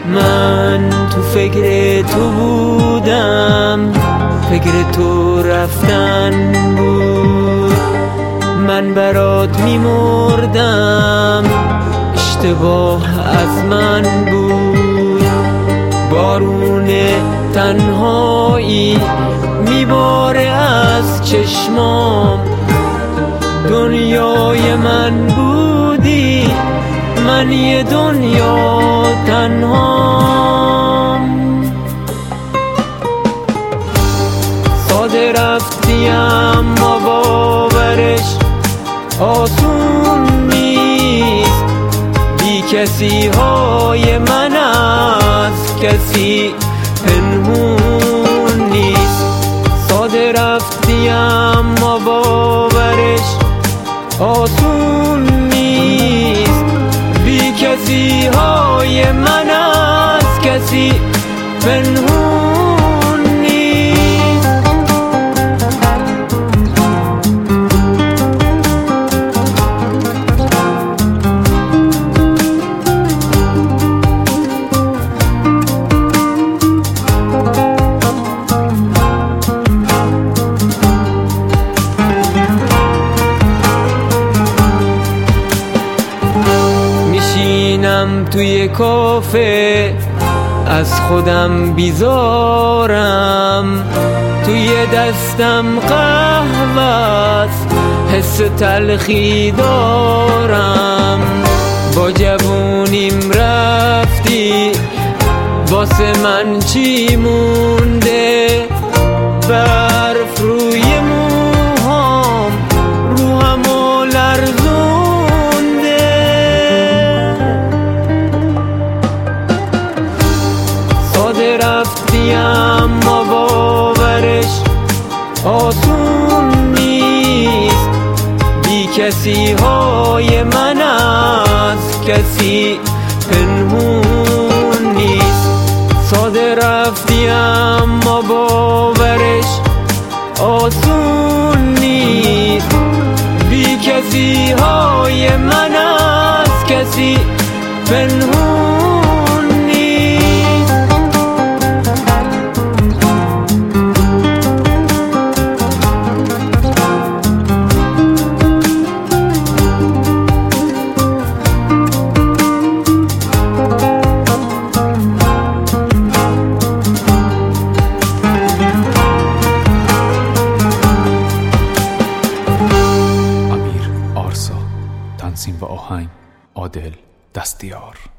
من تو فکر تو بودم، فکر تو رفتن بود. من برات میمردم، اشتباه از من بود. بارون تنهایی میباره از چشمام، دنیای من بودی، من یه دنیا تنهام. ساده رفتی اما باورش آسون نیست. بی کسی های من از کسی پنهون نیست. ساده رفتی اما باورش آسون نیست. بی کسی های من از کسی پنهون نیست. میشینم توی کافه، از خودم بیزارم. توی دستم قهوه‌ست، حس تلخی دارم. با جوونیم رفتی، واسه من چی مونده؟ برف روی موهام، روحمو لرزونده. ساده رفتی اما باورش آسون نیست. بی کسی های من از کسی پنهون نیست. ساده رفتی اما باورش آسون نیست. بی کسی های من از کسی پنهون نیست. تنظیم و آهنگ عادل دستیار.